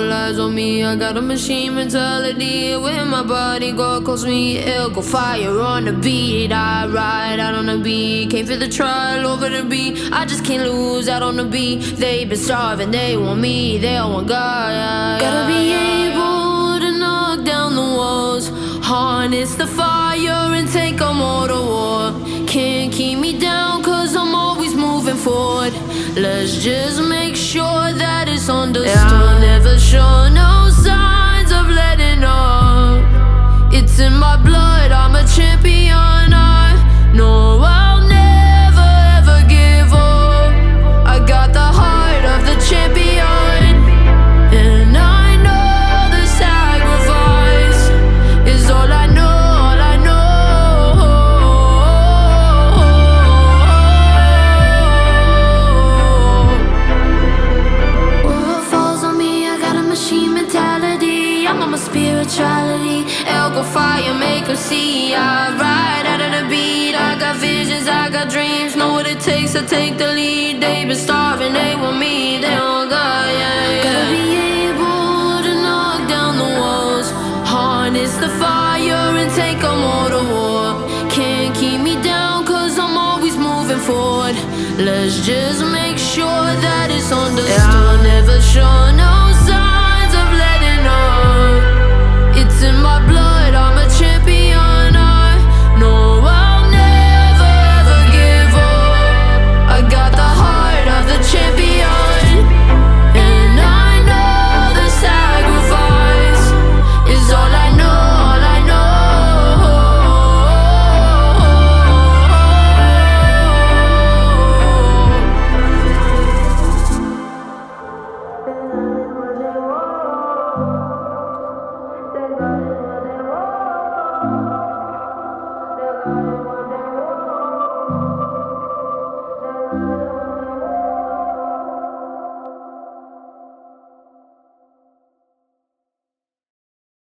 all eyes on me. I got a machine mentality. When my body go calls me, it'll go fire on the beat. I ride out on the beat, can't feel the trial over the beat. I just can't lose out on the beat. They've been starving, they want me, they all want God. Yeah, gotta be able to knock down the walls, harness the fire and take them all to war. Can't keep me down cause I'm always moving forward. Let's just make sure that it's understood. I'll never show no signs of letting up. It's in my blood, I'm a champion. I know I'll never ever give up. I got the heart of the champion, and I know the sacrifice is all I know, all I know. What falls on me, I got a machine mentality. I'm on my spirituality. Elgo fire, make 'em see. I ride out of the beat. I got visions, I got dreams. Know what it takes to take the lead. They've been starving, they want me, they don't got, yeah, yeah. Gotta be